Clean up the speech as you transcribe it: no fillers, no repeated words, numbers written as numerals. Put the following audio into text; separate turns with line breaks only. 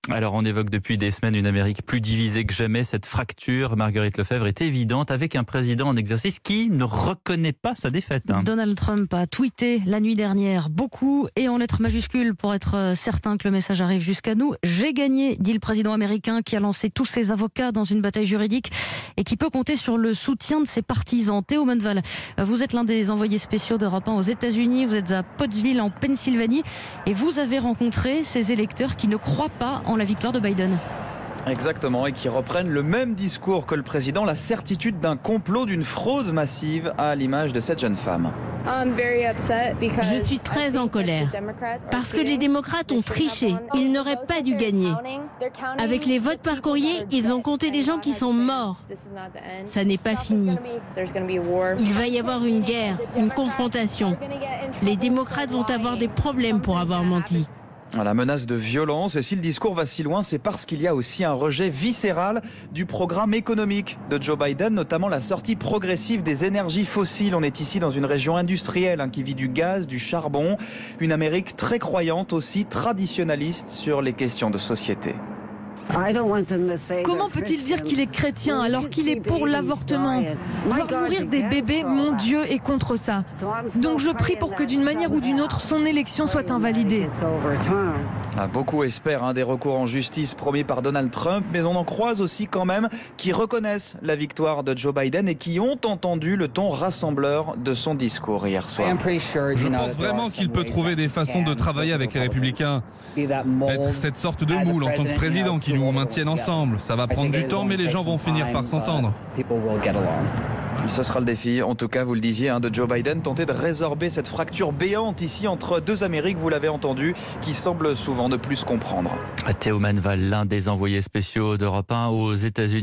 Alors on évoque depuis des semaines une Amérique plus divisée que jamais. Cette fracture, Marguerite Lefebvre, est évidente avec un président en exercice qui ne reconnaît pas sa défaite.
Donald Trump a tweeté la nuit dernière beaucoup et en lettres majuscules pour être certain que le message arrive jusqu'à nous. J'ai gagné, dit le président américain qui a lancé tous ses avocats dans une bataille juridique et qui peut compter sur le soutien de ses partisans. Théo Manval, vous êtes l'un des envoyés spéciaux d'Europe 1 aux États-Unis. Vous êtes à Pottsville en Pennsylvanie et vous avez rencontré ces électeurs qui ne croient pas en la victoire de Biden.
Exactement, et qui reprennent le même discours que le président, la certitude d'un complot, d'une fraude massive, à l'image de cette jeune femme.
Je suis très en colère parce que les démocrates ont triché. Ils n'auraient pas dû gagner. Avec les votes par courrier, ils ont compté des gens qui sont morts. Ça n'est pas fini. Il va y avoir une guerre, une confrontation. Les démocrates vont avoir des problèmes pour avoir menti.
La menace de violence, et si le discours va si loin, c'est parce qu'il y a aussi un rejet viscéral du programme économique de Joe Biden, notamment la sortie progressive des énergies fossiles. On est ici dans une région industrielle qui vit du gaz, du charbon, une Amérique très croyante aussi, traditionnaliste sur les questions de société.
Comment peut-il dire qu'il est chrétien alors qu'il est pour l'avortement? Voir mourir des bébés, mon Dieu est contre ça. Donc je prie pour que d'une manière ou d'une autre, son élection soit invalidée.
Beaucoup espèrent des recours en justice promis par Donald Trump, mais on en croise aussi quand même qui reconnaissent la victoire de Joe Biden et qui ont entendu le ton rassembleur de son discours hier soir.
Je pense vraiment qu'il peut trouver des façons de travailler avec les républicains. Être cette sorte de moule en tant que président qui nous maintiennent ensemble. Ça va prendre du temps, mais les gens vont finir par s'entendre.
Ce sera le défi, en tout cas, vous le disiez, de Joe Biden, tenter de résorber cette fracture béante ici entre deux Amériques, vous l'avez entendu, qui semblent souvent ne plus se comprendre.
Théo Manval, l'un des envoyés spéciaux d'Europe 1 aux États-Unis.